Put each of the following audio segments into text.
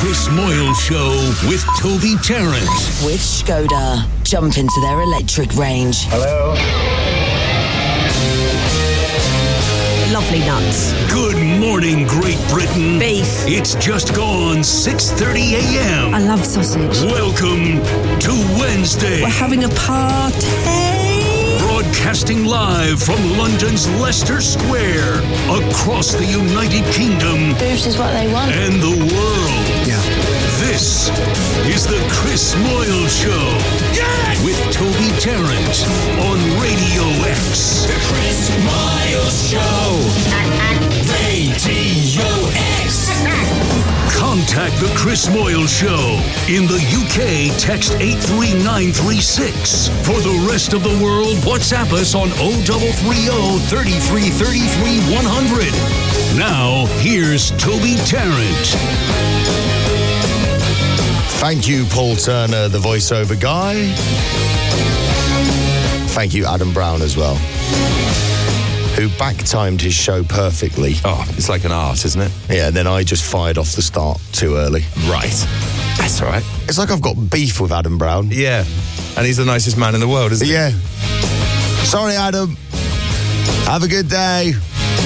Chris Moyle Show with Toby Tarrant. With Skoda. Jump into their electric range. Hello. Lovely nuts. Good morning, Great Britain. Beef. It's just gone 6:30 a.m. I love sausage. Welcome to Wednesday. We're having a party. Broadcasting live from London's Leicester Square, across the United Kingdom. Boobs is what they want. And the world. Yeah. This is the Chris Moyle Show. Yeah! With Toby Tarrant on Radio X. The Chris Moyle Show. Radio X. Contact the Chris Moyle Show. In the UK, text 83936. For the rest of the world, WhatsApp us on 0330 33 33 100. Now, here's Toby Tarrant. Thank you, Paul Turner, the voiceover guy. Thank you, Adam Brown, as well, who back-timed his show perfectly. Oh, it's like an art, isn't it? Yeah, and then I just fired off the start too early. Right. That's all right. It's like I've got beef with Adam Brown. Yeah. And he's the nicest man in the world, isn't he? Yeah. Sorry, Adam. Have a good day.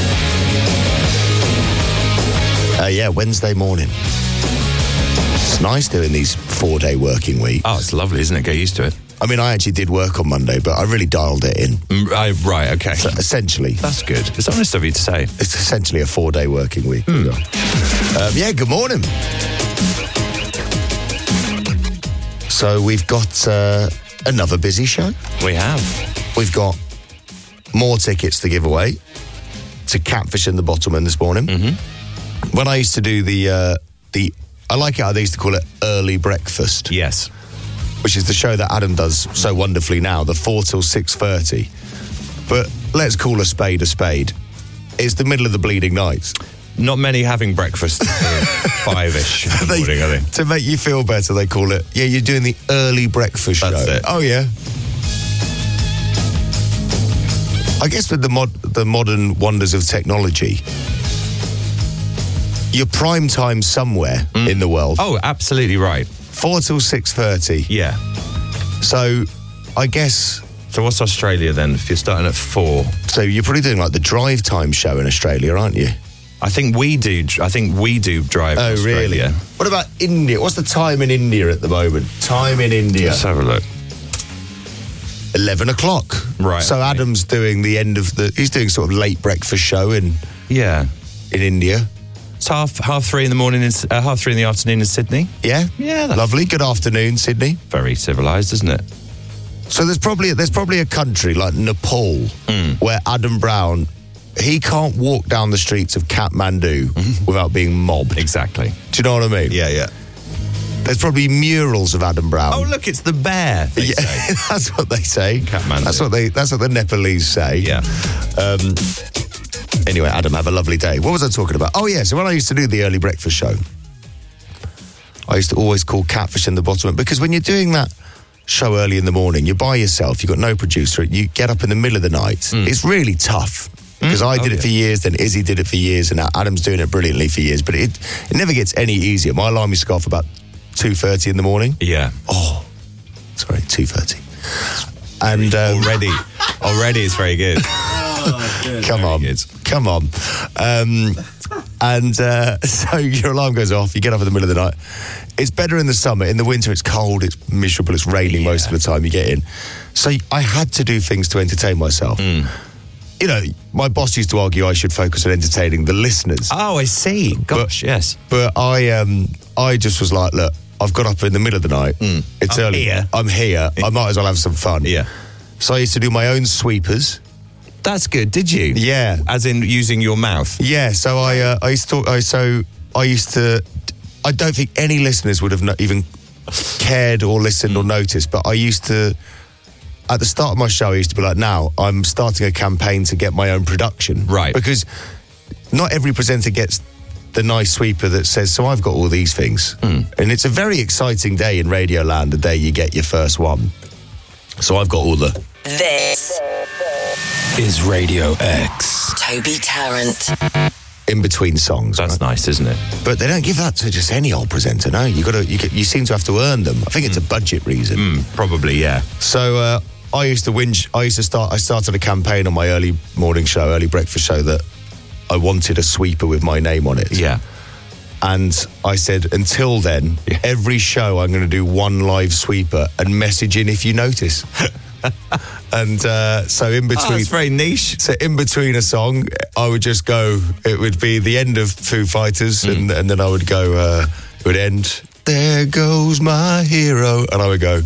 Yeah, Wednesday morning. It's nice doing these 4-day working weeks. Oh, it's lovely, isn't it? Get used to it. I mean, I actually did work on Monday, but I really dialed it in. Right, okay. So essentially. That's good. It's honest of you to say. It's essentially a 4-day working week. Yeah, good morning. So we've got another busy show. We have. We've got more tickets to give away to Catfish and the Bottlemen this morning. Mm-hmm. When I used to do the I like it how they used to call it early breakfast. Yes. Which is the show that Adam does so wonderfully now, the 4 till 6:30. But let's call a spade a spade. It's the middle of the bleeding night. Not many having breakfast at 5-ish in the morning, are they? To make you feel better, they call it, yeah, you're doing the early breakfast show. That's it. Oh, yeah. I guess with the modern wonders of technology, you're prime time somewhere in the world. Oh, absolutely right. 4 till 6:30. Yeah. So, I guess... So what's Australia then, if you're starting at 4? So you're probably doing like the drive time show in Australia, aren't you? I think we do drive in Australia. Really? What about India? What's the time in India at the moment? Time in India. Let's have a look. 11 o'clock. Right. So Adam's doing the end of he's doing sort of late breakfast show in India. It's half 3 in the morning, half 3 in the afternoon in Sydney. Yeah? Yeah. Lovely. Good afternoon, Sydney. Very civilised, isn't it? So there's probably a country like Nepal where Adam Brown, he can't walk down the streets of Kathmandu without being mobbed. Exactly. Do you know what I mean? Yeah. There's probably murals of Adam Brown. Oh, look, it's the bear, they say. That's what they say. Kathmandu. That's what the Nepalese say. Yeah. Anyway, Adam, have a lovely day. What was I talking about? Oh, yeah, so when I used to do the early breakfast show, I used to always call Catfish and the Bottlemen, because when you're doing that show early in the morning, you're by yourself, you've got no producer, you get up in the middle of the night. It's really tough, because I did it for years, then Izzy did it for years, and now Adam's doing it brilliantly for years, but it never gets any easier. My alarm used to go off about 2:30 in the morning. Yeah. Oh, sorry, 2:30. And already it's very good. Come on. So your alarm goes off, you get up in the middle of the night. It's better in the summer. In the winter, it's cold, it's miserable, it's raining most of the time you get in. So I had to do things to entertain myself. You know, my boss used to argue I should focus on entertaining the listeners. Oh, I see. Gosh, yes. But I just was like, look, I've got up in the middle of the night. It's early. I'm here. I might as well have some fun. Yeah. So I used to do my own sweepers. That's good. Did you? Yeah. As in using your mouth? Yeah. So I don't think any listeners would have even cared or listened or noticed, but I used to, at the start of my show, I used to be like, now I'm starting a campaign to get my own production. Right. Because not every presenter gets the nice sweeper that says, so I've got all these things. And it's a very exciting day in Radioland, the day you get your first one. So I've got all the... This is Radio X. Toby Tarrant. in between songs. That's nice, isn't it? But they don't give that to just any old presenter, no. You seem to have to earn them. I think it's a budget reason. Probably, yeah. So I started a campaign on my early morning show, early breakfast show, that I wanted a sweeper with my name on it. Yeah. And I said, until then, every show I'm going to do one live sweeper and message in if you notice. And so in between... it's very niche. So in between a song, I would just go, it would be the end of Foo Fighters, and then I would go, it would end, there goes my hero, and I would go,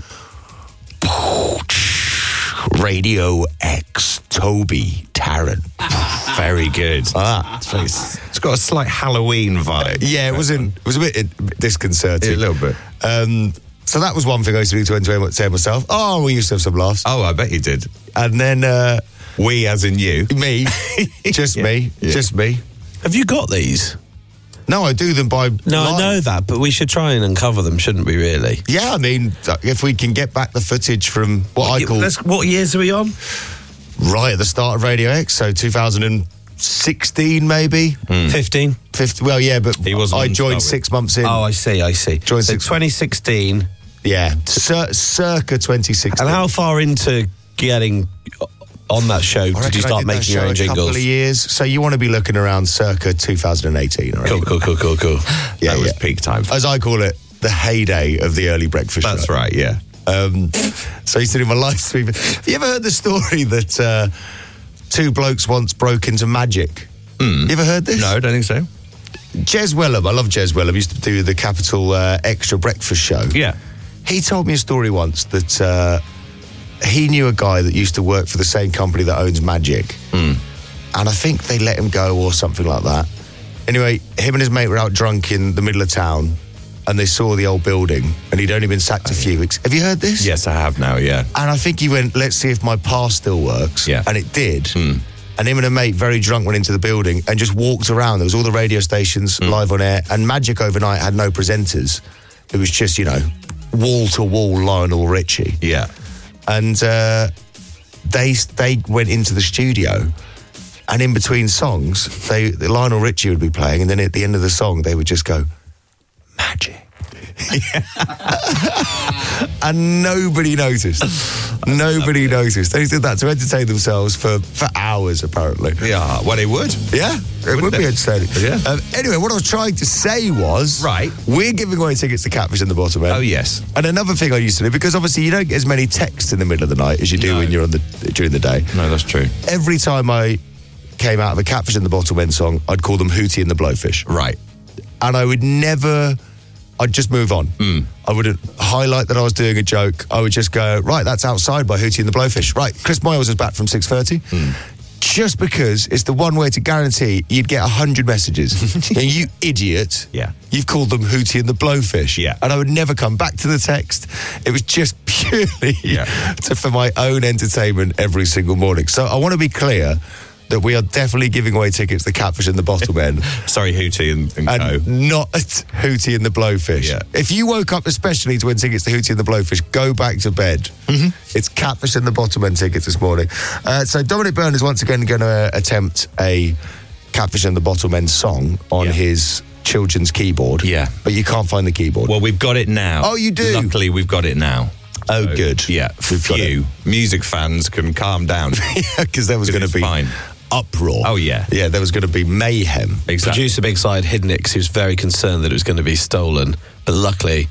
Radio X, Toby Tarrant. Very good. It's got a slight Halloween vibe. Yeah, it was a bit disconcerting. A little bit. So that was one thing I used to do to entertain myself. Oh, we used to have some laughs. Oh, I bet you did. And then... we as in you. Me. Just me. Yeah. Just me. Have you got these? No, I do them by... No, live. I know that, but we should try and uncover them, shouldn't we, really? Yeah, I mean, if we can get back the footage from what I call... What years are we on? Right at the start of Radio X, so 2016 maybe? 15? Well, yeah, but He wasn't I on to joined start 6 months in. Oh, I see. Joined So 2016. 2016. Yeah, circa 2016. And how far into getting on that show did you start making your own A couple jingles? of years. So you want to be looking around circa 2018. I reckon. Cool. Yeah, That was peak time. As I call it, the heyday of the early breakfast That's show. right, yeah. So I used to do my live stream. Have you ever heard the story that two blokes once broke into Magic? You ever heard this? No, I don't think so. Jez Wellham, I love Jez Wellham, used to do the Capital Extra Breakfast Show. Yeah. He told me a story once that he knew a guy that used to work for the same company that owns Magic. And I think they let him go or something like that. Anyway, him and his mate were out drunk in the middle of town and they saw the old building and he'd only been sacked a few weeks. Have you heard this? Yes, I have now, yeah. And I think he went, let's see if my pass still works. Yeah. And it did. And him and a mate, very drunk, went into the building and just walked around. There was all the radio stations live on air, and Magic overnight had no presenters. It was just, wall-to-wall Lionel Richie. Yeah. And they went into the studio, and in between songs, Lionel Richie would be playing, and then at the end of the song, they would just go, Magic. And nobody noticed. Nobody noticed. They did that to entertain themselves for hours, apparently. Yeah, well, it would. Yeah, it would be entertaining. Yeah. Anyway, what I was trying to say was... Right. We're giving away tickets to Catfish in the Bottom End. Oh, yes. And another thing I used to do, because obviously you don't get as many texts in the middle of the night as you do when you're during the day. No, that's true. Every time I came out of a Catfish in the Bottom End song, I'd call them Hootie and the Blowfish. Right. And I would never... I'd just move on. I wouldn't highlight that I was doing a joke. I would just go, right, that's Outside by Hootie and the Blowfish. Right, Chris Moyles is back from 6:30. Just because it's the one way to guarantee you'd get 100 messages. And you idiot. Yeah. You've called them Hootie and the Blowfish. Yeah. And I would never come back to the text. It was just purely for my own entertainment every single morning. So I want to be clear that we are definitely giving away tickets to Catfish in the Bottom End. Sorry, Hootie and Co. Not Hootie and the Blowfish. Yeah. If you woke up especially to win tickets to Hootie and the Blowfish, go back to bed. It's Catfish and the Bottom End tickets this morning. So Dominic Byrne is once again going to attempt a Catfish and the Bottom End song on his children's keyboard. Yeah. But you can't find the keyboard. Well, we've got it now. Oh, you do? Luckily, we've got it now. Oh, So, good. Yeah, We've got few music fans can calm down. Because there was going to be fine. uproar. Oh, yeah. Yeah, there was going to be mayhem. Exactly. Producer Big Side hid it because he was very concerned that it was going to be stolen. But luckily,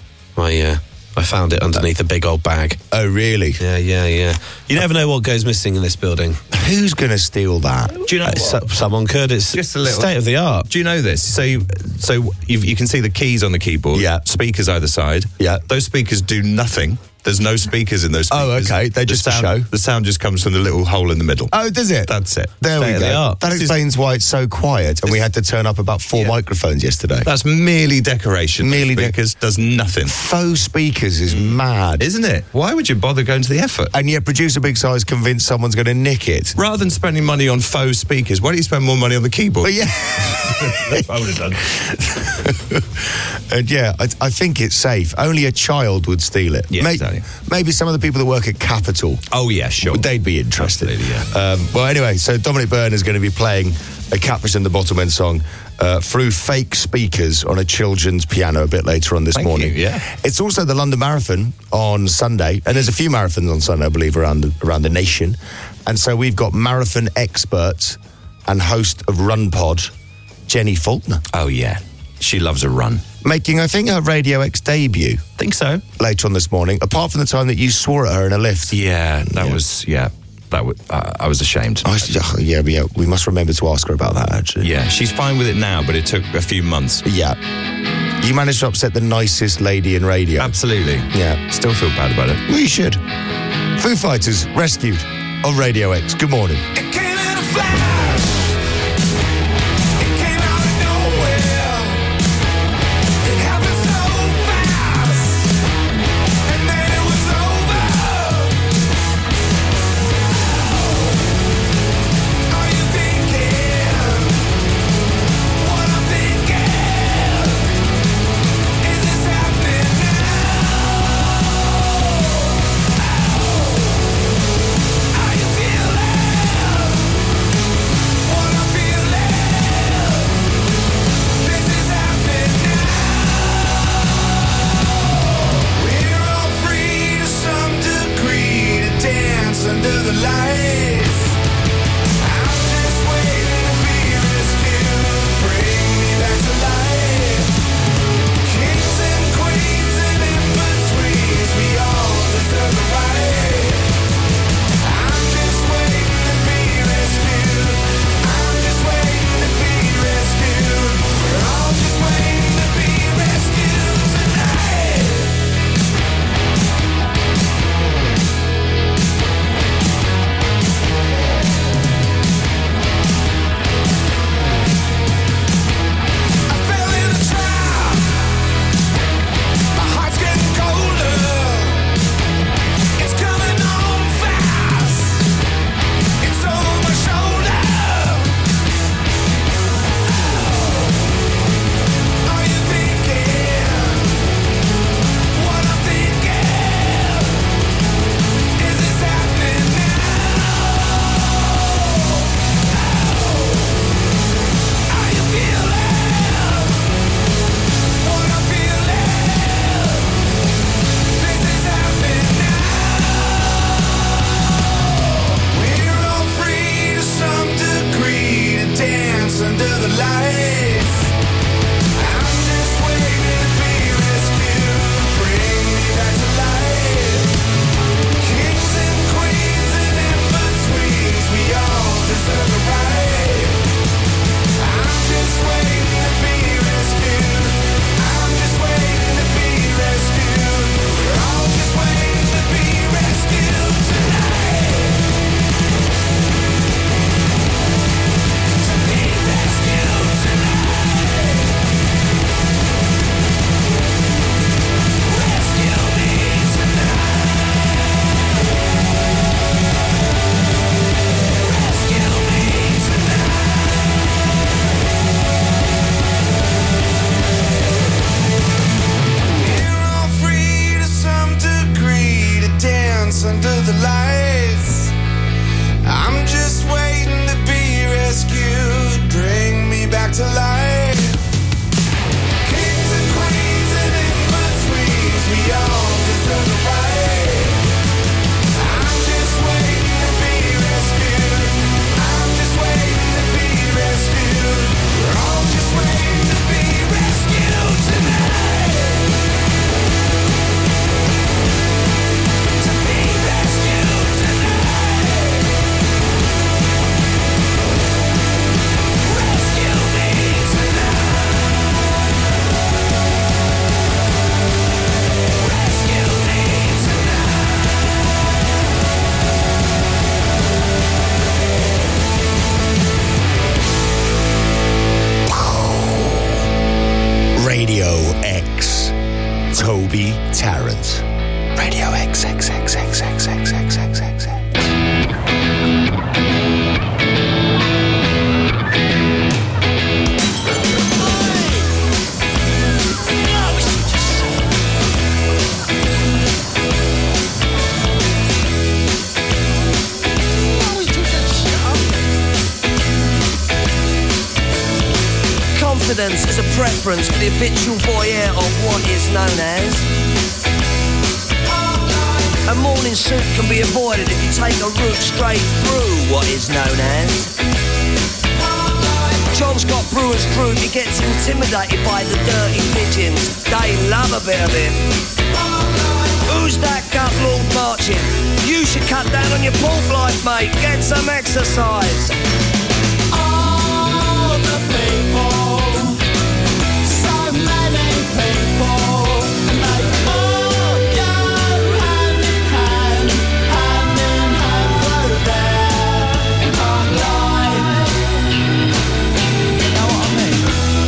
I found it underneath a big old bag. Oh, really? Yeah. You never know what goes missing in this building. Who's going to steal that? Do you know what? Someone could. It's Just a little- state of the art. Do you know this? So you can see the keys on the keyboard. Yeah. Speakers either side. Yeah. Those speakers do nothing. There's no speakers in those Oh, speakers. okay. They're just the a sound, show. The sound just comes from the little hole in the middle. Oh, does it? That's it. There State we of the go. art. That explains why it's so quiet, and we had to turn up about 4 microphones yesterday. That's merely decoration. Merely speakers does nothing. Faux speakers is mad. Isn't it? Why would you bother going to the effort? And yet producer Big Size convinced someone's going to nick it. Rather than spending money on faux speakers, why don't you spend more money on the keyboard? But yeah. That's what I would have done. And yeah, I think it's safe. Only a child would steal it. Yeah, exactly. Maybe some of the people that work at Capital. Oh, yeah, sure. They'd be interested. Absolutely, yeah. Well, anyway, so Dominic Byrne is going to be playing a Catfish and the Bottlemen song through fake speakers on a children's piano a bit later on this morning. you, yeah. It's also the London Marathon on Sunday, and there's a few marathons on Sunday, I believe, around the nation. And so we've got marathon expert and host of Run Pod, Jenny Faulkner. Oh, yeah. She loves a run. Making, I think, her Radio X debut Think so. later on this morning, apart from the time that you swore at her in a lift. Yeah, that was, I was ashamed. Yeah, we must remember to ask her about that, actually. Yeah, she's fine with it now, but it took a few months. Yeah. You managed to upset the nicest lady in radio. Absolutely. Yeah. Still feel bad about it. Well, you should. Foo Fighters, Rescued on Radio X. Good morning. It came in a flash. It came out of nowhere. It happened so fast, and then it was over. Are you thinking what I'm thinking? Is this happening now? Are you feeling what I'm feeling? This is happening now. We're all free to some degree to dance under the lights. I'm just waiting to be rescued, bring me back to life. Kings and queens and in-betweens, we all deserve the right. I'm just waiting to be rescued. I'm just waiting to be rescued. We're all just waiting to be rescued tonight. I fell in a trap. My heart's getting colder. It's coming on fast. It's over my shoulder. Are you thinking what I'm thinking? Is this happening now? Are you feeling what I'm feeling? This is happening now. We're all free to some degree to dance under the lights. I'm just waiting to be rescued, bring me back to life. Kings and queens and in-betweens, we all deserve a right. I'm just waiting to be rescued. I'm just waiting to be rescued. We're all just waiting to be rescued tonight. To be rescued tonight. Rescue me tonight. Rescue me tonight. We're all free to some degree to dance under the lights. I'm just waiting to be rescued, bring me back to life. Kings and queens and in-betweens, we all deserve a right. I'm just waiting to be rescued. I'm just waiting to be rescued. We're all just waiting to be rescued tonight. To be rescued tonight. Rescue me tonight. Rescue me Radio X. Toby Tarrant. Radio X, X, X, X, X, X, X, X, X, X. preference for the habitual voyeur of what is known as. A morning suit can be avoided if you take a route straight through what is known as. John's got brewer's crude, he gets intimidated by the dirty pigeons. They love a bit of him. Who's that gut lord marching? You should cut down on your pork life, mate. Get some exercise. All the people, so many people, and they all go hand in hand through their life. You know what I mean?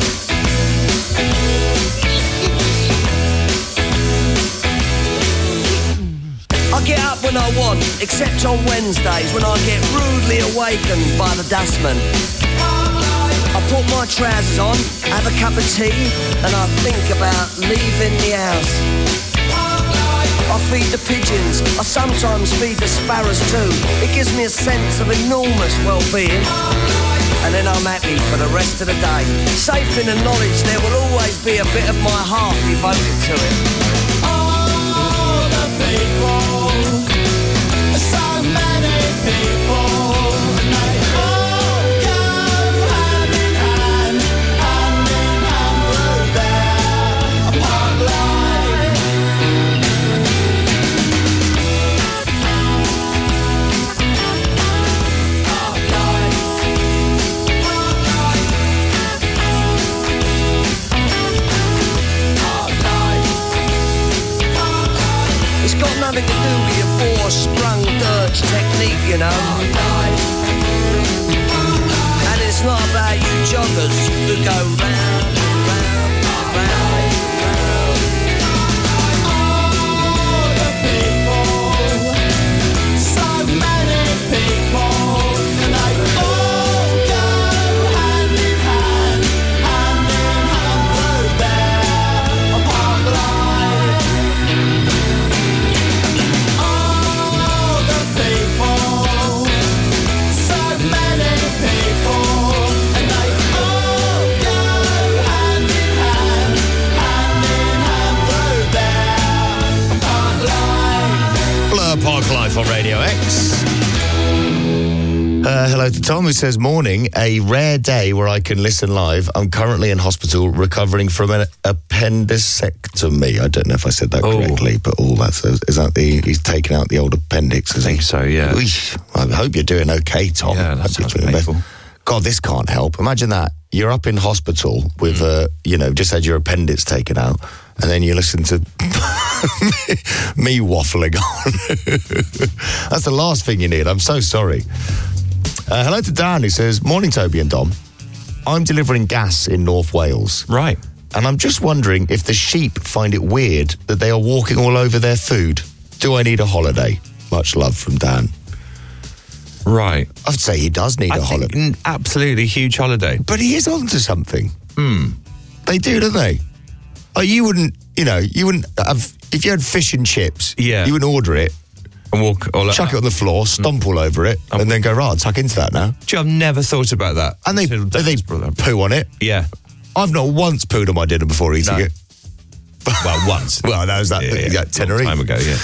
I get up when I want, except on Wednesdays when I get rudely awakened by the dustman. I put my trousers on, have a cup of tea, and I think about leaving the house. I feed the pigeons, I sometimes feed the sparrows too. It gives me a sense of enormous well-being. And then I'm happy for the rest of the day, safe in the knowledge there will always be a bit of my heart devoted to it. All the people, so many people, and they all go hand in hand through their park life. It's got nothing to do with your four-sprung dirge technique, you know. And it's not about you joggers who go round, round, round, round. All the people, so many people, and they all go hand in hand through their park life. All the people, so many people, and they all go hand in hand through their park life. Blur Park Life on Radio X. Hello to Tom, who says, morning, a rare day where I can listen live. I'm currently in hospital recovering from an appendicectomy. I don't know if I said that correctly, but is that he's taken out the old appendix? I think so, yeah. I hope you're doing okay, Tom. Yeah, that sounds Hope you're doing painful. okay. God, this can't help. Imagine that. You're up in hospital with, just had your appendix taken out, and then you listen to me waffling on. That's the last thing you need. I'm so sorry. Hello to Dan, who says, morning, Toby and Dom. I'm delivering gas in North Wales. Right. And I'm just wondering if the sheep find it weird that they are walking all over their food. Do I need a holiday? Much love from Dan. Right. I'd say he does need a holiday. Absolutely huge holiday. But he is onto something. They do, don't they? Oh, you wouldn't have, if you had fish and chips, Yeah. you wouldn't order it, And walk all chuck it on the floor, stomp all over it, and then go, right, I'll tuck into that now. Do you know, I've never thought about that. And they poo on it. Yeah. I've not once pooed on my dinner before eating No. it. Well, once. Well, that was Tenerife. Long time ago, yeah.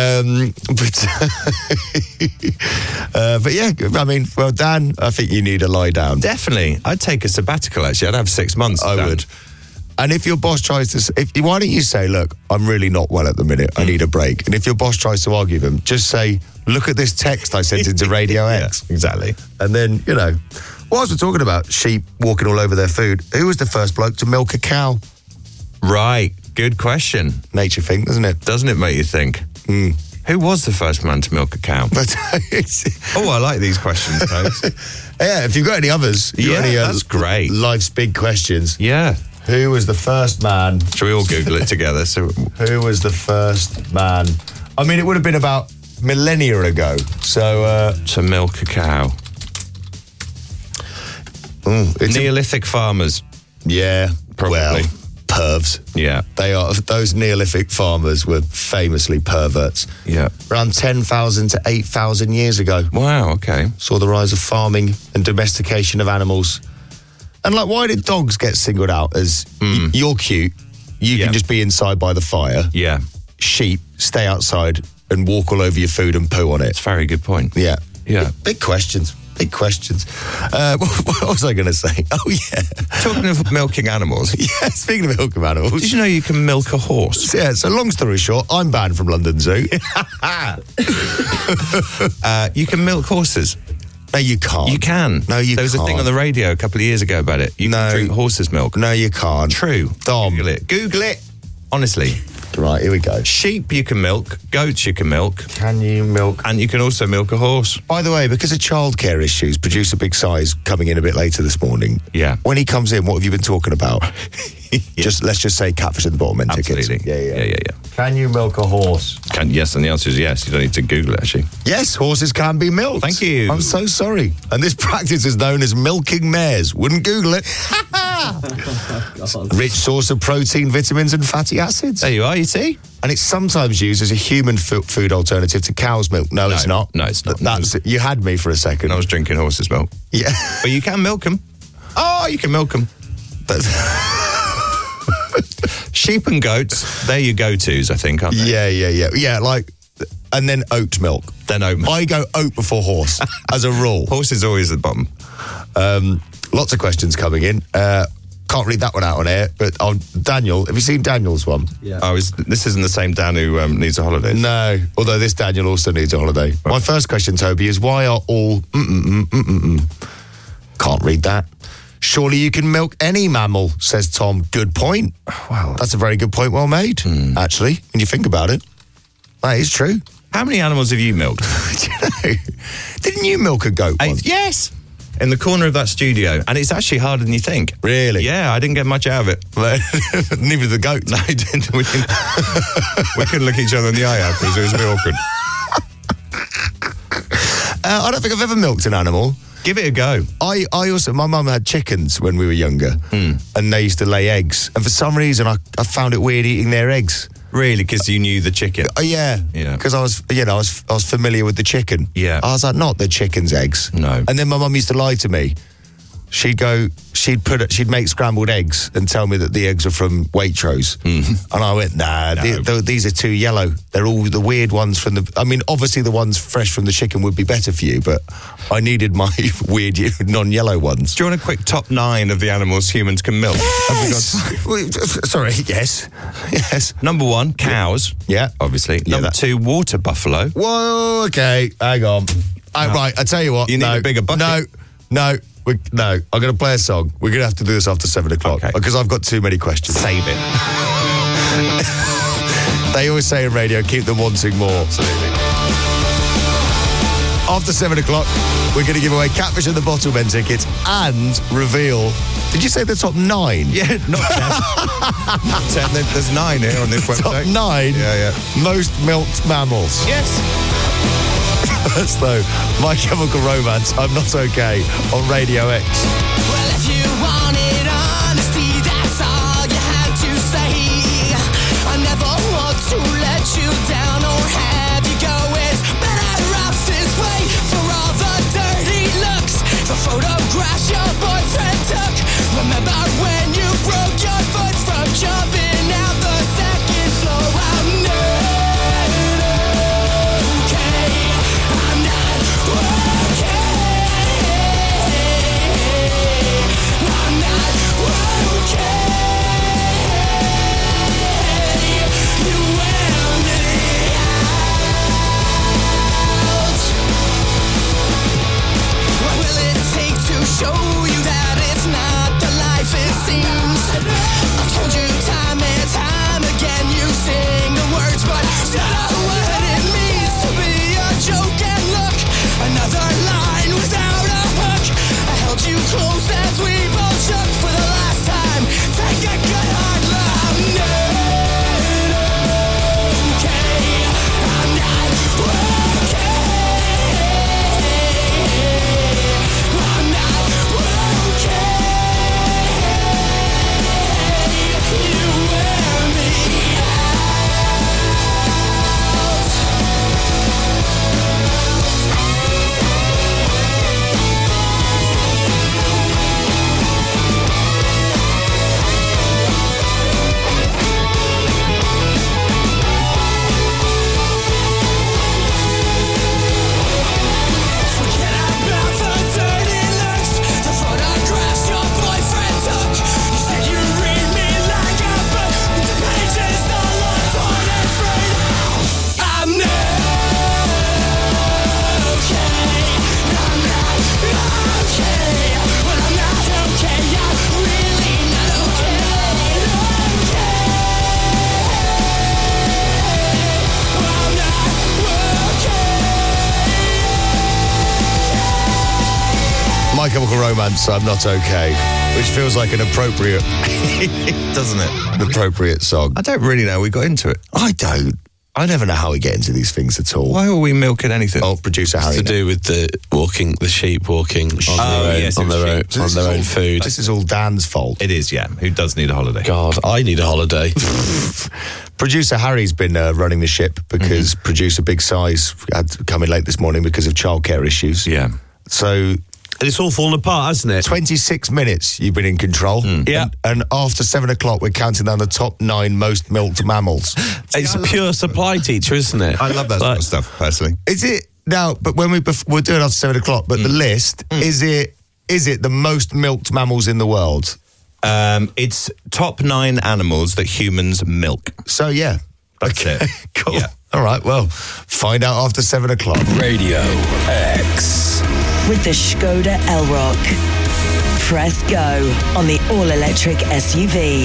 But yeah, I mean, well, Dan, I think you need a lie down. Definitely. I'd take a sabbatical, actually. I'd have 6 months. I would. And if your boss tries to, why don't you say, look, I'm really not well at the minute. I need a break. And if your boss tries to argue with him, just say, look at this text I sent into Radio X. Yeah, exactly. And then, whilst we're talking about sheep walking all over their food, who was the first bloke to milk a cow? Right. Good question. Nature thing, doesn't it? Doesn't it make you think? Who was the first man to milk a cow? But I like these questions, Tones. yeah, if you've got any others, that's great. Life's big questions. Yeah. Who was the first man? Shall we all Google it together? So, Who was the first man? I mean, it would have been about millennia ago. So to milk a cow. Neolithic farmers. Yeah, Probably. Well, pervs. Yeah. They are. Those Neolithic farmers were famously perverts. Yeah. Around 10,000 to 8,000 years ago. Wow, okay. Saw the rise of farming and domestication of animals. And like, why did dogs get singled out as you're cute, you Yeah. can just be inside by the fire. Yeah. Sheep stay outside and walk all over your food and poo on it. It's a very good point. Yeah. Yeah. Big questions. Big questions. What was I going to say? Oh, yeah. Talking of milking animals, Yeah, speaking of milk of animals. did you know you can milk a horse? Yeah, so long story short, I'm banned from London Zoo. You can milk horses. No, you can't. You can. No, you There was a thing can't. on the radio a couple of years ago about it. You No. can drink horse's milk. No, you can't. True. Dom. Google it. Google it. Honestly. Right, here we go. Sheep you can milk, goats you can milk, Can you milk? and you can also milk a horse. By the way, because of childcare issues, producer Big Size coming in a bit later this morning. Yeah. When he comes in, what have you been talking about? Let's just say Catfish at the Bottom End tickets. Absolutely. Yeah. Can you milk a horse? Yes, and the answer is yes. You don't need to Google it, actually. Yes, horses can be milked. Thank you. I'm so sorry. And this practice is known as milking mares. Wouldn't Google it. Rich source of protein, vitamins, and fatty acids. There you are, you see? And it's sometimes used as a human food alternative to cow's milk. No, it's not. No, it's not. That's it. You had me for a second. I was drinking horse's milk. Yeah. But you can milk them. Oh, you can milk them. Sheep and goats, they're your go-tos, I think, aren't they? Yeah, like, and then oat milk. Then oat milk. I go oat before horse, as a rule. Horse is always at the bottom. Lots of questions coming in. Can't read that one out on air, but Daniel, have you seen Daniel's one? Oh, this isn't the same Dan who needs a holiday. No, although this Daniel also needs a holiday. My first question, Toby, is why are all Can't read that. Surely you can milk any mammal, says Tom. Good point. Well, that's a very good point, well made, actually, when you think about it. That is true. How many animals have you milked? Do you know? Didn't you milk a goat once? Yes. In the corner of that studio. And it's actually harder than you think. Really? Yeah, I didn't get much out of it. Neither the goat. No, I didn't. We couldn't look each other in the eye afterwards. It was a bit awkward. I don't think I've ever milked an animal. Give it a go. I also, my mum had chickens when we were younger, and they used to lay eggs. And for some reason, I found it weird eating their eggs. Really? Because you knew the chicken? Yeah. Because I was familiar with the chicken. Yeah. I was like, not the chicken's eggs. No. And then my mum used to lie to me. She'd make scrambled eggs and tell me that the eggs are from Waitrose. And I went, nah, these are too yellow. They're all the weird ones from obviously the ones fresh from the chicken would be better for you, but I needed my weird non-yellow ones. Do you want a quick top 9 of the animals humans can milk? Yes. Sorry, yes. Yes. Number 1, cows. Yeah. Obviously. Yeah, Number 2, water buffalo. Whoa, okay, hang on. Right, I tell you what. You need a bigger bucket. No, I'm going to play a song. We're going to have to do this after 7 o'clock because I've got too many questions. Save it. They always say in radio, keep them wanting more. Absolutely. After 7 o'clock, we're going to give away Catfish and the Bottlemen tickets and reveal. Did you say the top 9? Yeah, not 10. 10. There's 9 here on this website. Top 9 Yeah. most milked mammals. Yes. First, though, My Chemical Romance, I'm Not Okay, on Radio X. Well, if you wanted honesty, that's all you had to say. I never want to let you down or have you go. It's better off this way for all the dirty looks, the photographs your boyfriend took. Remember when you broke your foot from jumping out the second floor? I'm not okay. I'm not okay. Romance, I'm Not Okay, which feels like an appropriate, Doesn't it? appropriate song. I don't really know. We got into it. I don't. I never know how we get into these things at all. Why are we milking anything? Oh, producer Harry. To do with the sheep walking on their own food. This is all Dan's fault. It is, yeah. Who does need a holiday? God, I need a holiday. Producer Harry's been running the ship because producer Big Size had to come in late this morning because of childcare issues. Yeah. So And it's all fallen apart, hasn't it? 26 minutes you've been in control. Yeah. And after 7 o'clock, we're counting down the top 9 most milked mammals. It's a pure supply teacher, isn't it? I love that sort of stuff, personally. Is it now? But when we're doing after 7 o'clock. But the list is it the most milked mammals in the world? It's top 9 animals that humans milk. So yeah, That's it. Cool. Yeah. All right. Well, find out after 7 o'clock. Radio X. With the Skoda Elrock. Press go on the all-electric SUV.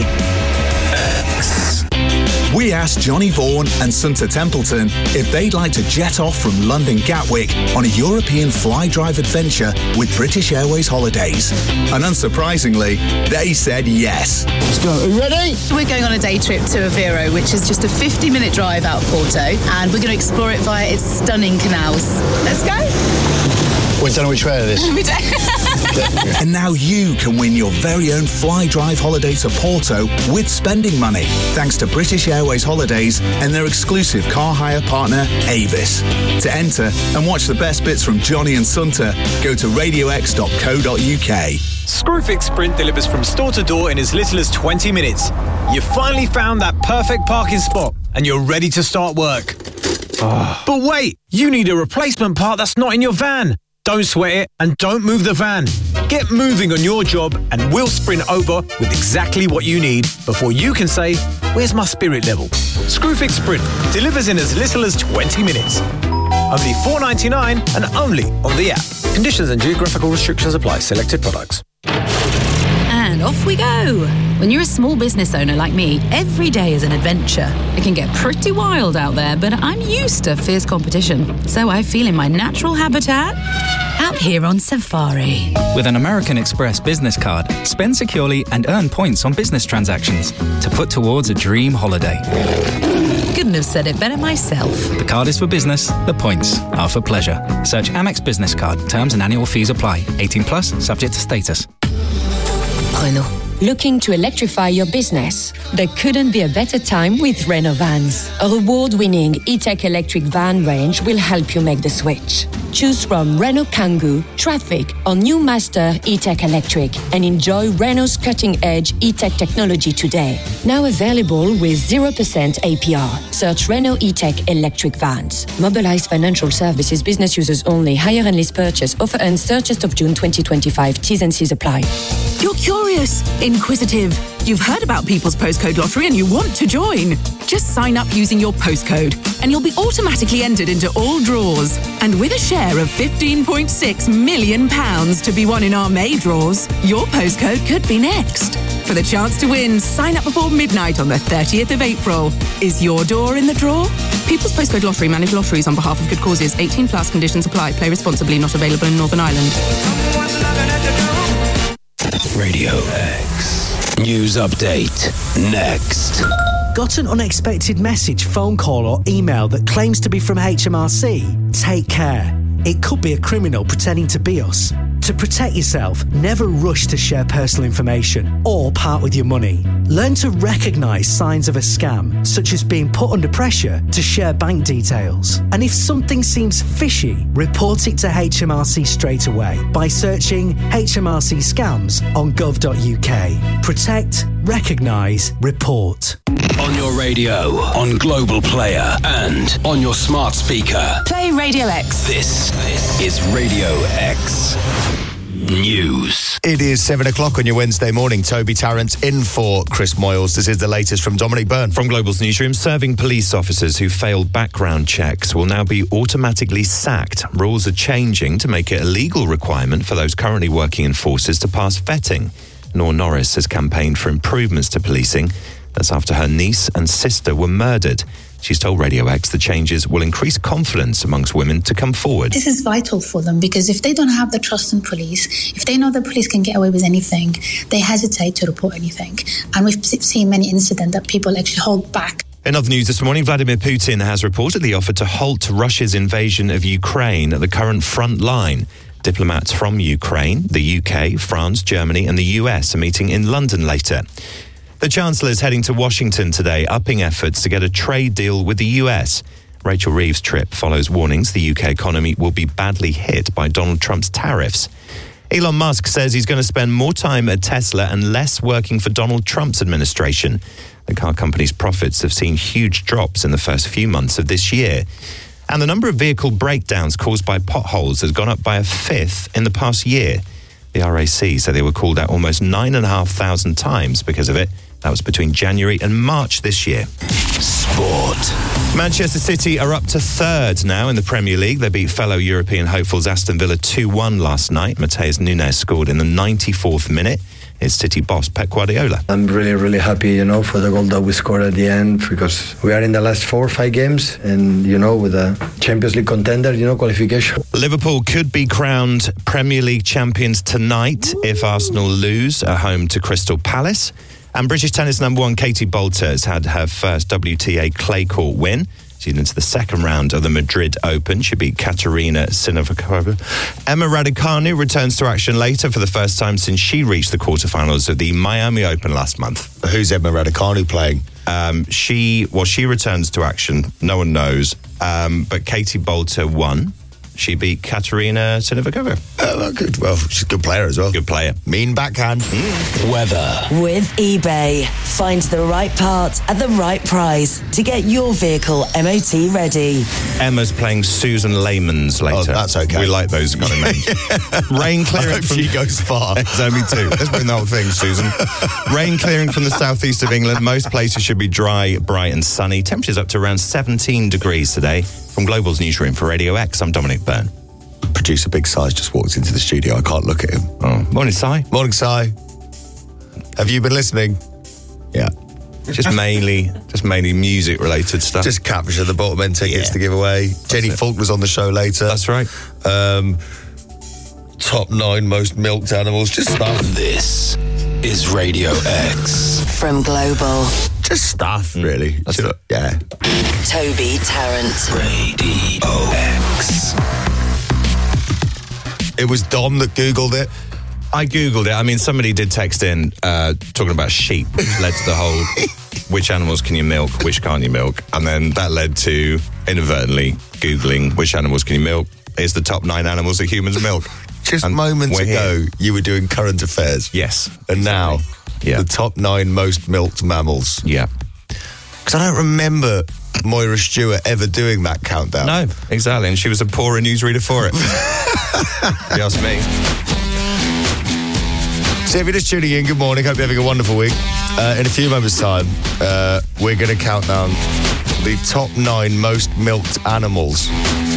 We asked Johnny Vaughan and Sunta Templeton if they'd like to jet off from London Gatwick on a European fly-drive adventure with British Airways Holidays. And unsurprisingly, they said yes. Let's go. Are you ready? We're going on a day trip to Aveiro, which is just a 50-minute drive out of Porto, and we're going to explore it via its stunning canals. Let's go. We don't know which way it is. We don't. And now you can win your very own fly-drive holiday to Porto with spending money, thanks to British Airways Holidays and their exclusive car hire partner, Avis. To enter and watch the best bits from Johnny and Sunta, go to radiox.co.uk. Screwfix Sprint delivers from store to door in as little as 20 minutes. You've finally found that perfect parking spot and you're ready to start work. But wait, you need a replacement part that's not in your van. Don't sweat it and don't move the van. Get moving on your job and we'll sprint over with exactly what you need before you can say, where's my spirit level? Screwfix Sprint delivers in as little as 20 minutes. Only $4.99 and only on the app. Conditions and geographical restrictions apply. Selected products. And off we go. When you're a small business owner like me, every day is an adventure. It can get pretty wild out there, but I'm used to fierce competition. So I feel in my natural habitat out here on safari. With an American Express business card, spend securely and earn points on business transactions to put towards a dream holiday. Couldn't have said it better myself. The card is for business, the points are for pleasure. Search Amex Business Card. Terms and annual fees apply. 18 plus, subject to status. Renault. Looking to electrify your business? There couldn't be a better time with Renault Vans. A award-winning e-tech electric van range will help you make the switch. Choose from Renault Kangoo, Traffic, or new Master e-tech electric and enjoy Renault's cutting-edge e-tech technology today. Now available with 0% APR. Search Renault e-tech electric vans. Mobilize Financial Services, business users only. Hire and lease purchase. Offer ends 30th of June 2025. T's and C's apply. You're curious, inquisitive. You've heard about People's Postcode Lottery and you want to join. Just sign up using your postcode and you'll be automatically entered into all draws. And with a share of £15.6 million to be won in our May draws, your postcode could be next. For the chance to win, sign up before midnight on the 30th of April. Is your door in the draw? People's Postcode Lottery manage lotteries on behalf of good causes. 18 plus conditions apply. Play responsibly. Not available in Northern Ireland. Radio X. News update. Next. Got an unexpected message, phone call or email that claims to be from HMRC? Take care. It could be a criminal pretending to be us. To protect yourself, never rush to share personal information or part with your money. Learn to recognise signs of a scam, such as being put under pressure to share bank details. And if something seems fishy, report it to HMRC straight away by searching HMRC scams on gov.uk. Protect, recognise, report. On your radio, on Global Player, and on your smart speaker. Play Radio X. This is Radio X News. It is 7 o'clock on your Wednesday morning. Toby Tarrant in for Chris Moyles. This is the latest from Dominic Byrne. From Global's newsroom, serving police officers who failed background checks will now be automatically sacked. Rules are changing to make it a legal requirement for those currently working in forces to pass vetting. Noor Norris has campaigned for improvements to policing. That's after her niece and sister were murdered. She's told Radio X the changes will increase confidence amongst women to come forward. This is vital for them because if they don't have the trust in police, if they know the police can get away with anything, they hesitate to report anything. And we've seen many incidents that people actually hold back. In other news this morning, Vladimir Putin has reportedly offered to halt Russia's invasion of Ukraine at the current front line. Diplomats from Ukraine, the UK, France, Germany and the US are meeting in London later. The Chancellor is heading to Washington today, upping efforts to get a trade deal with the US. Rachel Reeves' trip follows warnings the UK economy will be badly hit by Donald Trump's tariffs. Elon Musk says he's going to spend more time at Tesla and less working for Donald Trump's administration. The car company's profits have seen huge drops in the first few months of this year. And the number of vehicle breakdowns caused by potholes has gone up by a fifth in the past year. The RAC say they were called out almost 9,500 times because of it. That was between January and March this year. Sport. Manchester City are up to third now in the Premier League. They beat fellow European hopefuls Aston Villa 2-1 last night. Mateus Nunes scored in the 94th minute. It's City boss Pep Guardiola. I'm really happy, for the goal that we scored at the end because we are in the last 4 or 5 games and, with a Champions League contender, qualification. Liverpool could be crowned Premier League champions tonight if Arsenal lose at home to Crystal Palace. And British tennis number 1 Katie Boulter has had her first WTA clay court win. She's into the second round of the Madrid Open. She beat Katerina Siniakova. Emma Raducanu returns to action later for the first time since she reached the quarterfinals of the Miami Open last month. Who's Emma Raducanu playing? She returns to action. No one knows. But Katie Boulter won. She beat Katerina Siniakova. Oh, good. Well, she's a good player as well. Good player. Mean backhand. Weather. With eBay. Find the right part at the right price to get your vehicle MOT ready. Emma's playing Susan Layman's later. Oh, that's okay. We like those kind of names. Rain clearing. I hope she goes far. It's only 2. Let's bring the whole thing, Susan. Rain clearing from the southeast of England. Most places should be dry, bright and sunny. Temperatures up to around 17 degrees today. From Global's newsroom for Radio X, I'm Dominic Byrne. Producer Big Size just walked into the studio. I can't look at him. Oh, morning, Si. Morning, Si. Have you been listening? Yeah. Just mainly music-related stuff. Just Catfish at the Bottom End tickets to give away. Jenny Faulkner's on the show later. That's right. Top 9 most milked animals. Just stuff. This is Radio X. From Global. Just stuff, really. Yeah. Toby Tarrant. Radio X. It was Dom that Googled it. I Googled it. I mean, somebody did text in talking about sheep, which led to the whole which animals can you milk, which can't you milk? And then that led to inadvertently Googling which animals can you milk. It's the top 9 animals that humans milk. Just moments ago, you were doing current affairs. Yes. And now, the top 9 most milked mammals. Yeah. Because I don't remember Moira Stewart ever doing that countdown. No, exactly. And she was a poorer newsreader for it. If you ask me. So if you're just tuning in, good morning. Hope you're having a wonderful week. In a few moments' time, we're going to count down the top 9 most milked animals.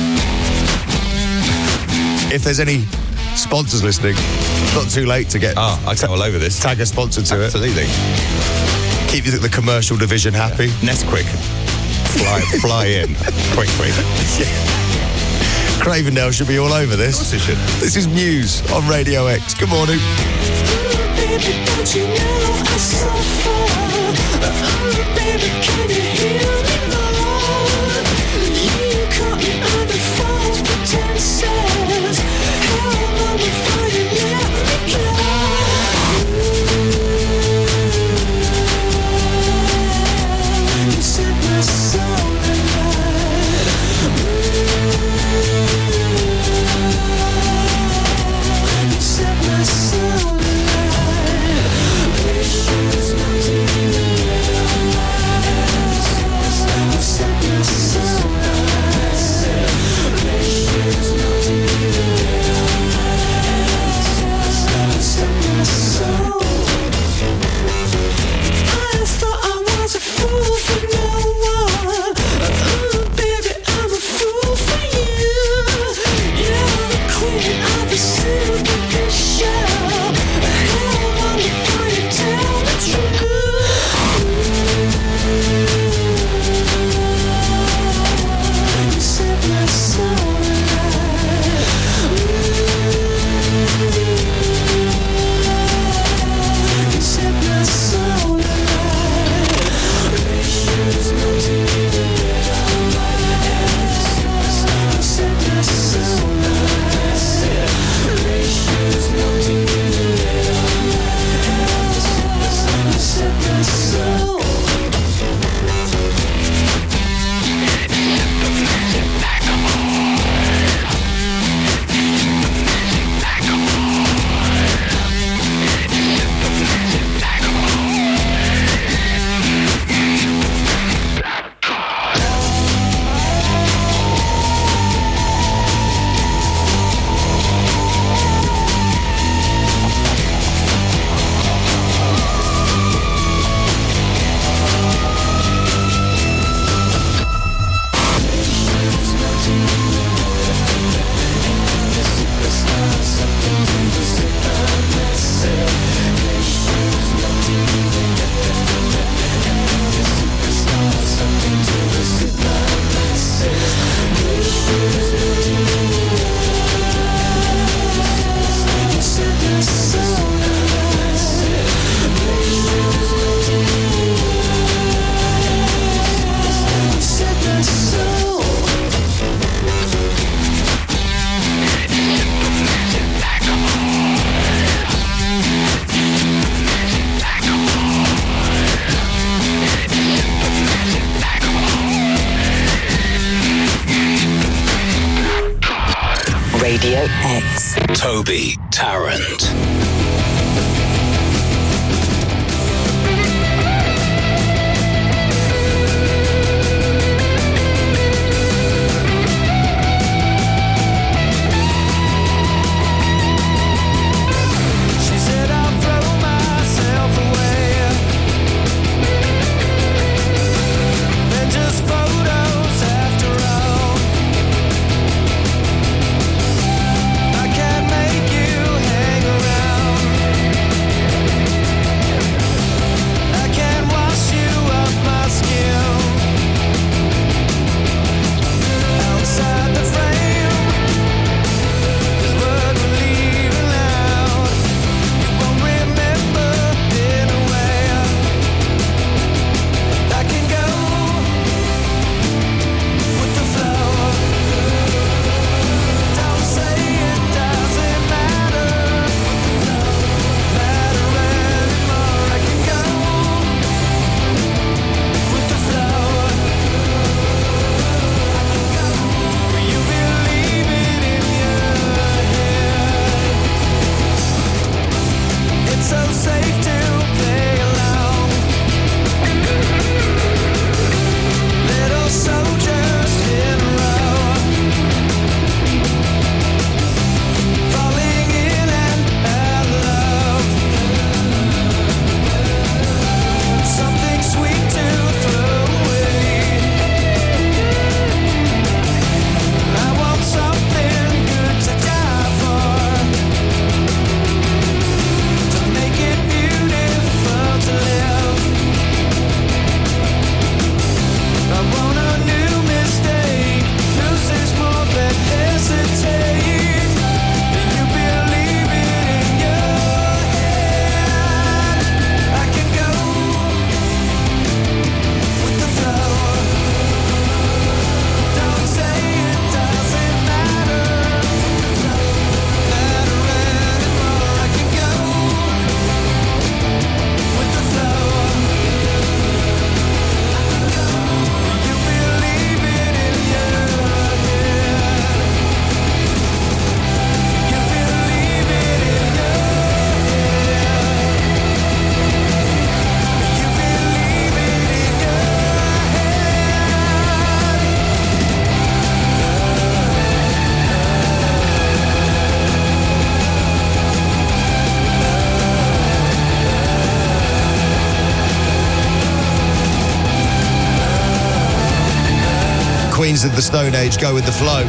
If there's any sponsors listening, it's not too late to get... I get all over this. Tag a sponsor to Absolutely. Keep the commercial division happy. Nesquik. Fly in. Quick. Cravendale should be all over this. Of course it should. This is Muse on Radio X. Good morning. Baby, don't you know I suffer? Baby, can you hear me, Lord? You caught me under false pretenses. How long before you let me go? You set my soul alight. You set my soul alight. Wish it was not to you. Radio X. Toby Tarrant. Queens of the Stone Age, Go With The Flow.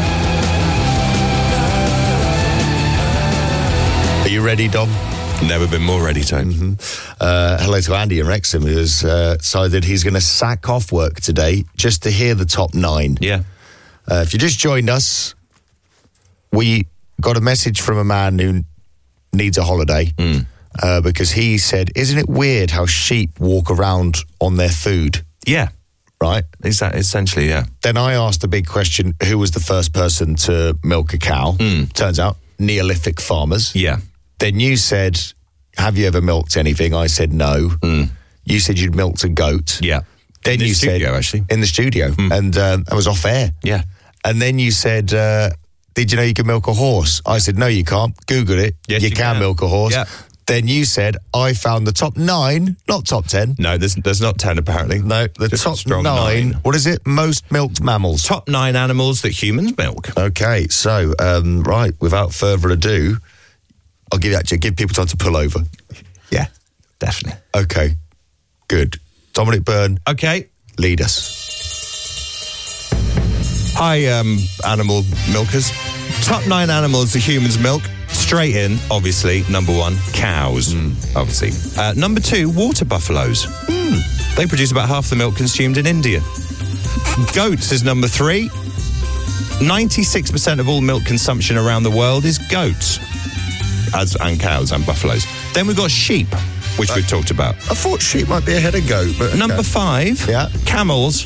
Are you ready, Dom? Never been more ready, Tone. Hello to Andy in Wrexham, who has decided he's going to sack off work today just to hear the top 9. Yeah. If you just joined us, we got a message from a man who needs a holiday because he said, isn't it weird how sheep walk around on their food? Yeah. Right? Essentially, yeah. Then I asked the big question, who was the first person to milk a cow? Turns out, Neolithic farmers. Yeah. Then you said, have you ever milked anything? I said no. You said you'd milked a goat. Yeah. Then in you the studio, said, actually. In the studio. And I was off air. Yeah. And then you said, did you know you can milk a horse? I said, no, you can't. Google it. Yes, you can milk a horse. Yeah. Then you said, I found the top 9, not top 10. No, there's not 10 apparently. No, the Just top strong 9. What is it? Most milked mammals. Top 9 animals that humans milk. Okay, so, right, without further ado, I'll give people time to pull over. Yeah, definitely. Okay, good. Dominic Byrne. Okay. Lead us. Hi, animal milkers. Top 9 animals that humans milk. Straight in, obviously, number 1, cows, obviously. Number 2, water buffaloes. They produce about half the milk consumed in India. Goats is number 3. 96% of all milk consumption around the world is goats, and cows and buffaloes. Then we've got sheep, which we've talked about. I thought sheep might be ahead of goat, but... Number 5, camels.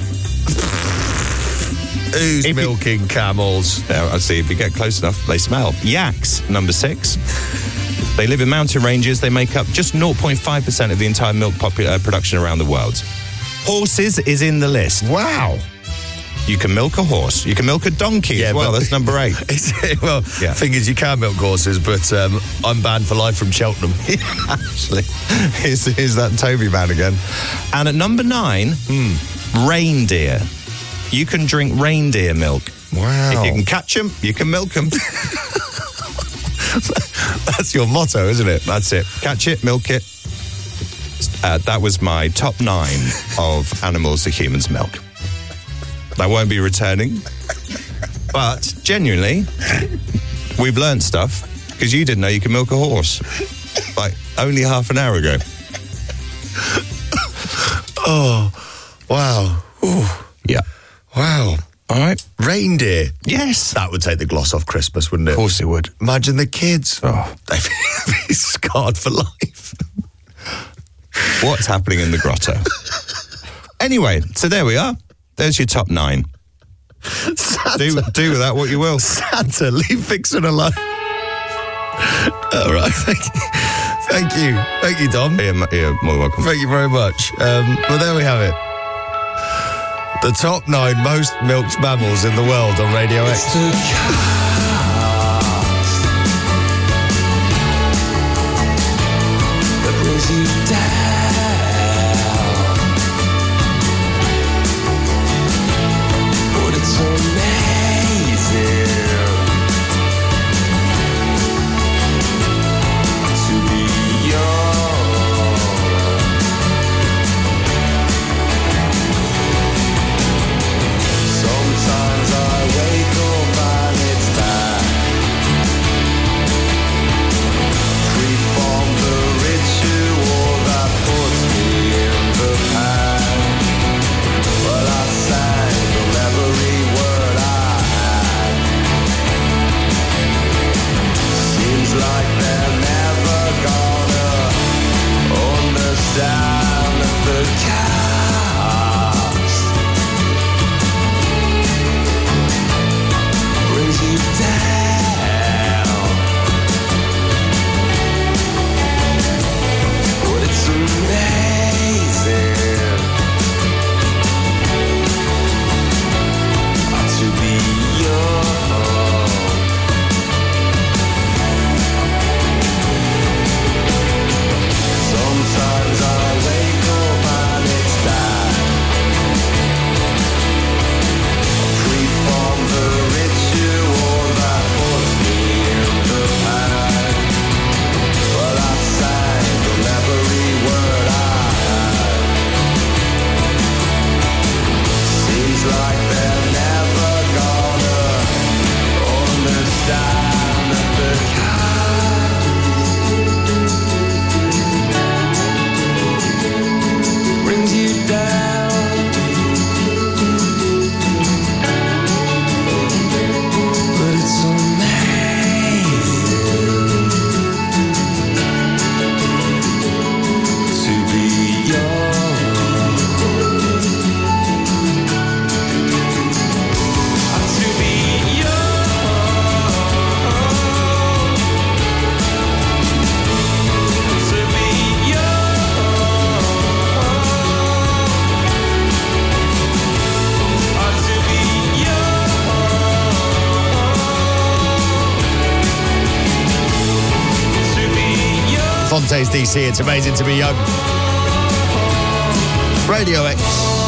Who's milking camels? I see, if you get close enough, they smell. Yaks, number 6. They live in mountain ranges. They make up just 0.5% of the entire milk production around the world. Horses is in the list. Wow. You can milk a horse. You can milk a donkey as well. That's number 8. Thing is, you can milk horses, but I'm banned for life from Cheltenham. Actually, here's that Toby man again. And at number 9, reindeer. You can drink reindeer milk. Wow. If you can catch them, you can milk them. That's your motto, isn't it? That's it. Catch it, milk it. That was my top 9 of animals that humans milk. I won't be returning. But genuinely, we've learned stuff because you didn't know you can milk a horse like only half an hour ago. Oh, wow. Ooh. Yeah. Wow. All right. Reindeer. Yes. That would take the gloss off Christmas, wouldn't it? Of course it would. Imagine the kids. Oh. They'd be scarred for life. What's happening in the grotto? Anyway, so there we are. There's your top 9. Do with that what you will. Santa, leave Vixen alone. All right, thank you. Thank you, Dom. You're more welcome. Thank you very much. Well, there we have it. The top 9 most milked mammals in the world on Radio X. That brings you down. But it's amazing to be young. Sometimes I wake up and it's dark. Free from the ritual that puts me in the past. Well, I sang from every word I had. Seems like they're never gonna understand the cast brings you down. But it's amazing to be young. Sometimes I wake up and it's dark. Free from the ritual that puts me in the past. Well, I sang from every word I had. Seems like they're never gonna understand the kind brings you down. But it's amazing to be young. To be young. To be Fonte's DC, it's amazing to be young. Radio X.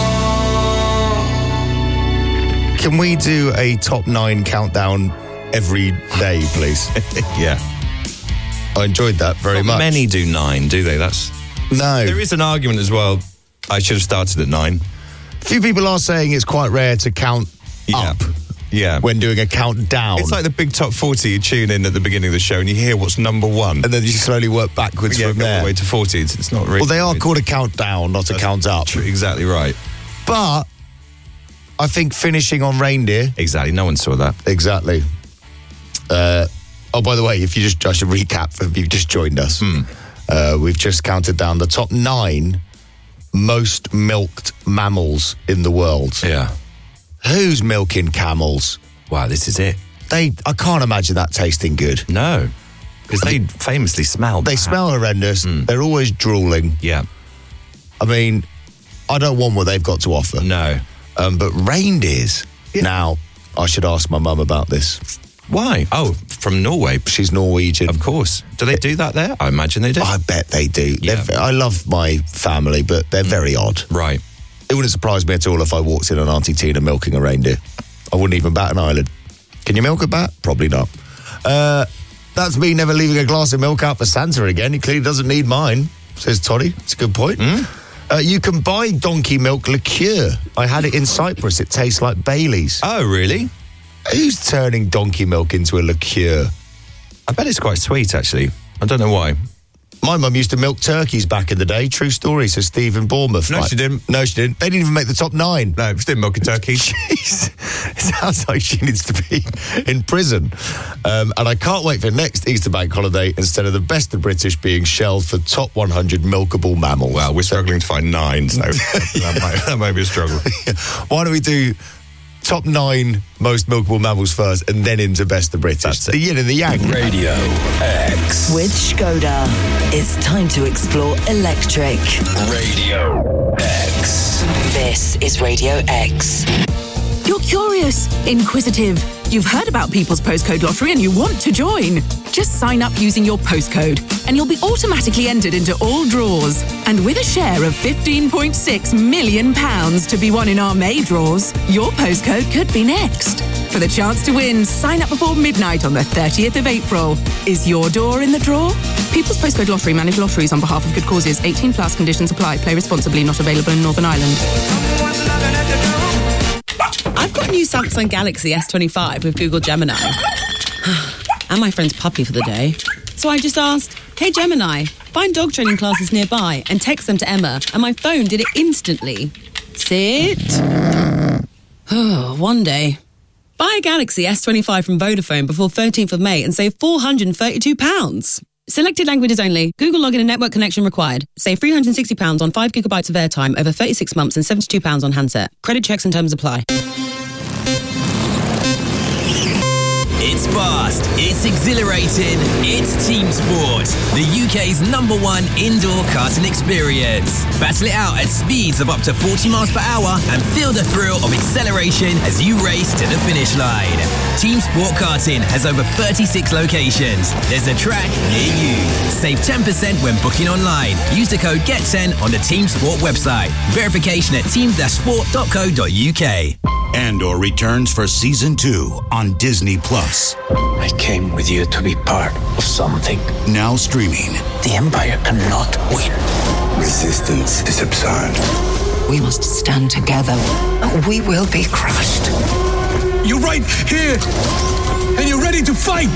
Can we do a top 9 countdown every day, please? Yeah. I enjoyed that very much. Many do 9, do they? That's No. There is an argument as well. I should have started at 9. A few people are saying it's quite rare to count up Yeah. when doing a countdown. It's like the big top 40. You tune in at the beginning of the show and you hear what's number 1. And then you slowly work backwards Yeah, from go all there. the way to 40. It's not really... Well, they are called a countdown, not a count up. Exactly right. But I think finishing on reindeer. Exactly. No one saw that. Exactly. Oh, by the way, I should recap if you've just joined us. We've just counted down the top 9 most milked mammals in the world. Yeah. Who's milking camels? Wow, this is it. I can't imagine that tasting good. No. Because they famously smell They bad. smell horrendous. They're always drooling. Yeah. I mean, I don't want what they've got to offer. No. But reindeers. Now, I should ask my mum about this. Why? Oh, from Norway. She's Norwegian. Of course. Do they do that there? I imagine they do. I bet they do. Yeah. I love my family, but they're very odd. Right. It wouldn't surprise me at all if I walked in on Auntie Tina milking a reindeer. I wouldn't even bat an eyelid. Can you milk a bat? Probably not. That's me never leaving a glass of milk out for Santa again. He clearly doesn't need mine, says Toddy. It's a good point. You can buy donkey milk liqueur. I had it in Cyprus. It tastes like Baileys. Oh, really? Who's turning donkey milk into a liqueur? I bet it's quite sweet, actually. I don't know why. My mum used to milk turkeys back in the day. True story, says Steve in Bournemouth. No, she didn't. No, she didn't. They didn't even make the top 9. No, she didn't milk a turkey. Jeez. It sounds like she needs to be in prison. And I can't wait for next Easter bank holiday instead of the best of British being shelved for top 100 milkable mammals. Well, we're struggling to find 9, so that might be a struggle. Why don't we do top 9 most milkable mammals first and then into best of British? That's it. The yin and the yang. Radio X. With Skoda, it's time to explore electric. Radio X. This is Radio X. You're curious, inquisitive. You've heard about People's Postcode Lottery and you want to join. Just sign up using your postcode and you'll be automatically entered into all draws. And with a share of £15.6 million to be won in our May draws, your postcode could be next. For the chance to win, sign up before midnight on the 30th of April. Is your door in the draw? People's Postcode Lottery manage lotteries on behalf of good causes. 18 plus conditions apply. Play responsibly. Not available in Northern Ireland. I've got a new Samsung Galaxy S25 with Google Gemini. And my friend's puppy for the day. So I just asked, hey Gemini, find dog training classes nearby and text them to Emma. And my phone did it instantly. Sit. One day. Buy a Galaxy S25 from Vodafone before 13th of May and save £432. Selected languages only. Google login and network connection required. Save £360 on 5 gigabytes of airtime over 36 months and £72 on handset. Credit checks and terms apply. It's fast, it's exhilarating, it's Team Sport, the UK's #1 indoor karting experience. Battle it out at speeds of up to 40 miles per hour and feel the thrill of acceleration as you race to the finish line. Team Sport Karting has over 36 locations. There's a track near you. Save 10% when booking online. Use the code GET10 on the Team Sport website. Verification at team-sport.co.uk. Andor returns for season 2 on Disney Plus. I came with you to be part of something. Now streaming. The Empire cannot win. Resistance is absurd. We must stand together. We will be crushed. You're right here, and you're ready to fight.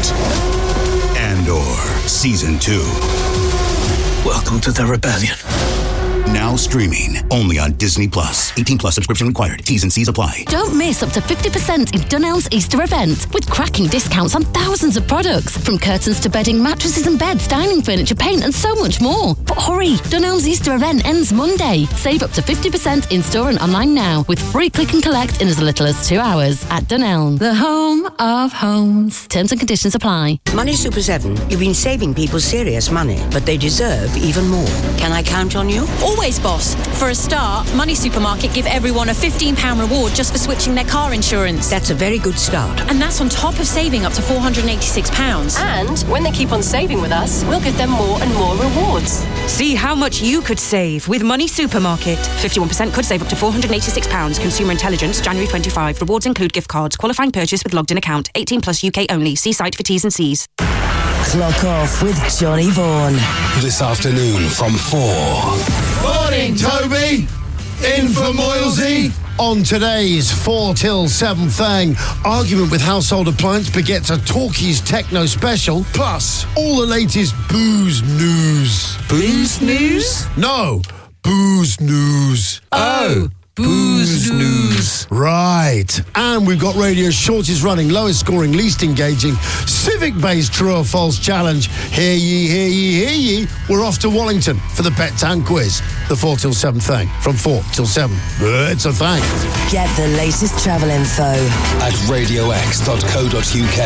Andor season 2. Welcome to the rebellion. Now streaming only on Disney Plus. 18 plus subscription required. T's and C's apply. Don't miss up to 50% in Dunelm's Easter event with cracking discounts on thousands of products from curtains to bedding, mattresses and beds, dining furniture, paint and so much more. But hurry, Dunelm's Easter event ends Monday. Save up to 50% in store and online now with free click and collect in as little as 2 hours at Dunelm, the home of homes. Terms and conditions apply. Money Super 7, you've been saving people serious money, but they deserve even more. Can I count on you? Always, boss. For a start, Money Supermarket give everyone a £15 reward just for switching their car insurance. That's a very good start. And that's on top of saving up to £486. And when they keep on saving with us, we'll give them more and more rewards. See how much you could save with Money Supermarket. 51% could save up to £486. Consumer Intelligence, January 25. Rewards include gift cards. Qualifying purchase with logged in account. 18 plus UK only. See site for T's and C's. Clock off with Johnny Vaughan. This afternoon from 4. Morning, Toby. In for Moylesy. On today's 4 till 7 thing, argument with household appliance begets a Talkies techno special, plus all the latest booze news. Booze news? No, booze news. Oh. Booze news. Right. And we've got radio's shortest running, lowest scoring, least engaging, civic-based true or false challenge. Hear ye, hear ye, hear ye. We're off to Wallington for the Pet Town quiz. The 4 till 7 thing. From 4 till 7. It's a thing. Get the latest travel info at radiox.co.uk.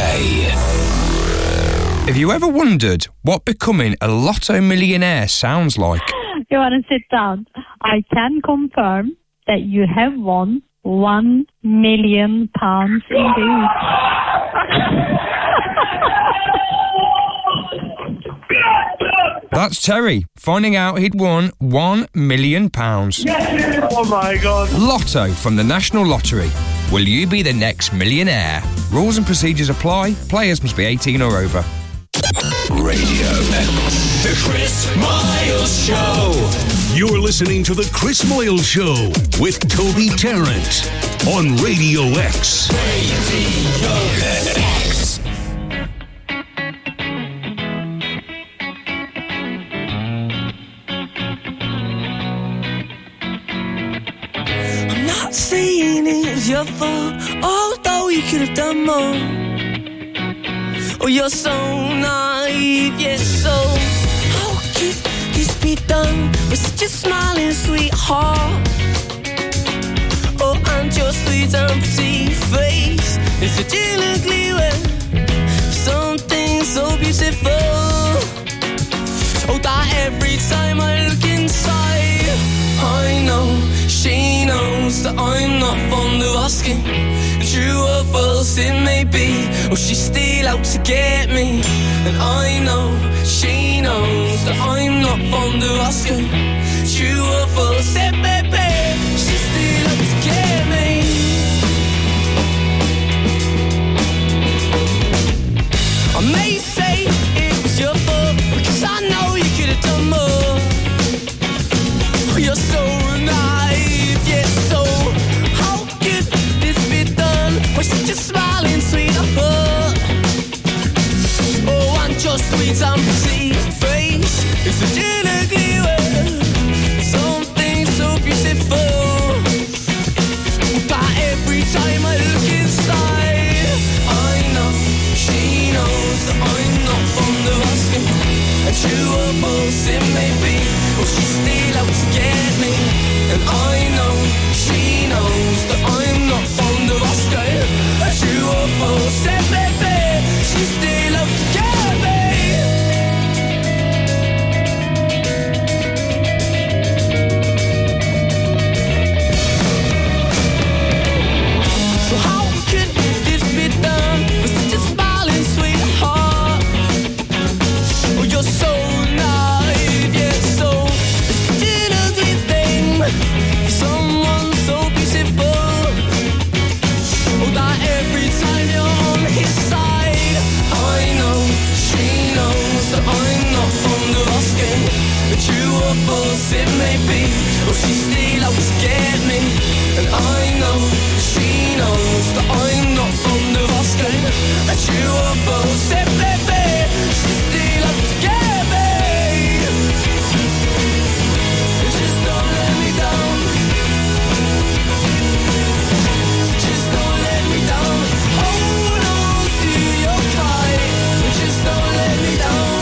Have you ever wondered what becoming a lotto millionaire sounds like? You want to sit down? I can confirm that you have won £1 million indeed. That's Terry, finding out he'd won £1 million. Oh my God. Lotto from the National Lottery. Will you be the next millionaire? Rules and procedures apply. Players must be 18 or over. Radio X. The Chris Miles Show. You're listening to The Chris Miles Show with Toby Tarrant on Radio X. Radio X. I'm not saying it was your fault, although you could have done more. Oh, you're so naive, yes, so how could this be done with such a smiling sweetheart? Oh, and your sweet and pretty face is such an ugly way for something so beautiful. Oh, that every time I look inside, I know she knows that I'm not fond of asking. True or false it may be, or she's still out to get me. And I know she knows that I'm not fond of asking. True or false it may be, she's still out to get me. I may say it was your fault, because I know you could have done more. You're so naive, yes, so how could this be done with such a smiling sweetheart? Oh, and your sweet and pretty face is such an ugly way, something so beautiful, that every time I look inside, I know she knows that I'm not fond of asking. And true or false it may be, or she's still out to get me. And I know she knows that I'm not fond of asking. True or false it may be, she's still out to get me. So how could this be done with such a smiling sweetheart? Oh, you're so naive, yeah, so it's such an ugly thing for someone so beautiful. Oh, that every time you're on his side, I know she knows that I'm not fond of asking. But true or false it may be, or she's still out to get me. And I know she knows that I'm not fond of asking. But true or false it may be, she's still out to get me. Just don't let me down. Just don't let me down. Hold on to your kite. Just don't let me down.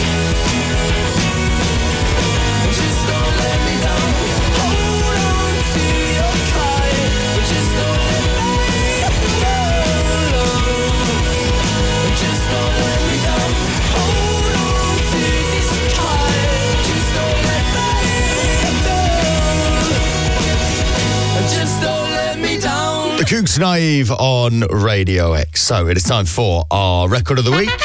Just don't let me down. Hold on to your kite. Just don't let me down. Just don't let me down. Hold on to this kite. Just don't let me down. Just don't let me down. The Kooks Naive on Radio X. So it is time for our record of the week.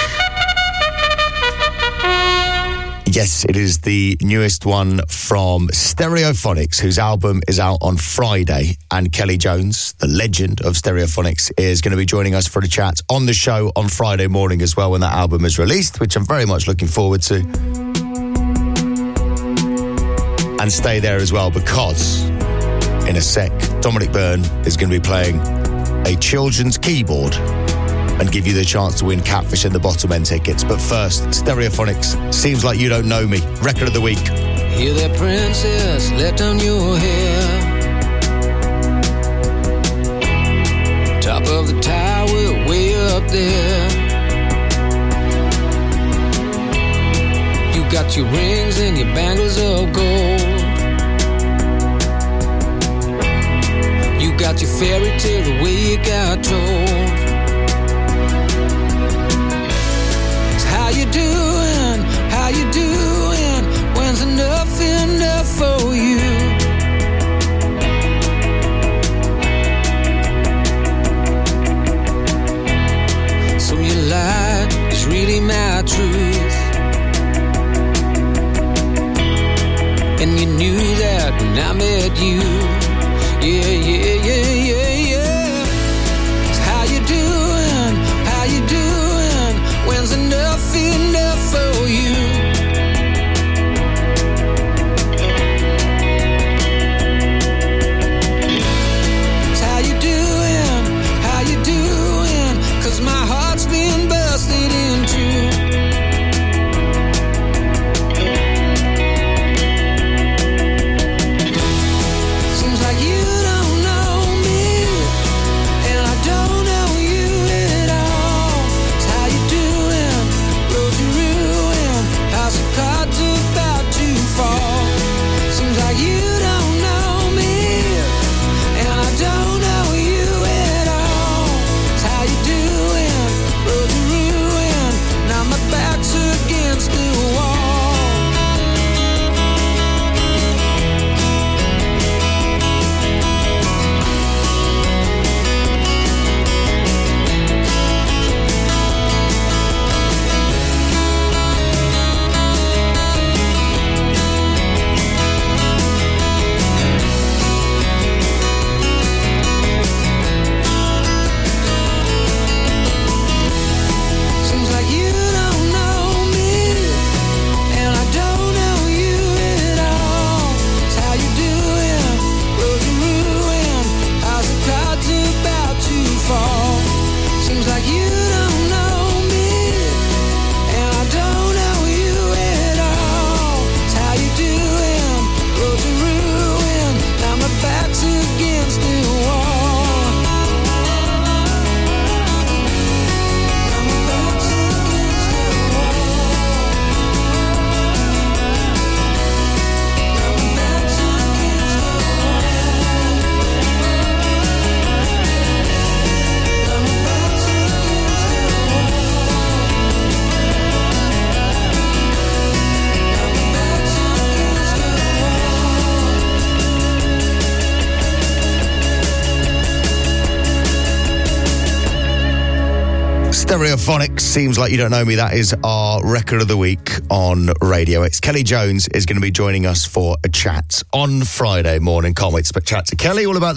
Yes, it is the newest one from Stereophonics, whose album is out on Friday. And Kelly Jones, the legend of Stereophonics, is going to be joining us for a chat on the show on Friday morning as well when that album is released, which I'm very much looking forward to. And stay there as well, because in a sec, Dominic Byrne is going to be playing a children's keyboard and give you the chance to win Catfish and the Bottom End tickets. But first, Stereophonics, Seems Like You Don't Know Me, record of the week. Hear that, princess, let down your hair. Top of the tower, way up there. You got your rings and your bangles of gold. You got your fairy tale the way you got told. How you doing? How you doing? When's enough for you? you. Yeah, yeah, yeah, yeah, yeah. So how you doing? How you doing? When's enough enough for you? So how you doing? How you doing? 'Cause my heart's been busted in two. Seems like you don't know me, and I don't know you at all. So how you doing? Road to ruin, house of cards about to fall. Seems like you don't know me, and I don't know you at all. So how you doing? Road to ruin, now my back's against the wall. Seems like you don't know me, and I don't know you at all. So how you doing? Road to ruin, house of cards about to fall. Seems like you don't know me, and I don't know you at all. So how you doing? Road to ruin, now my back's against the wall. Stereophonics, Seems Like You Don't Know Me. That is our record of the week on Radio X. Kelly Jones is going to be joining us for a chat on Friday morning. Can't wait to chat to Kelly all about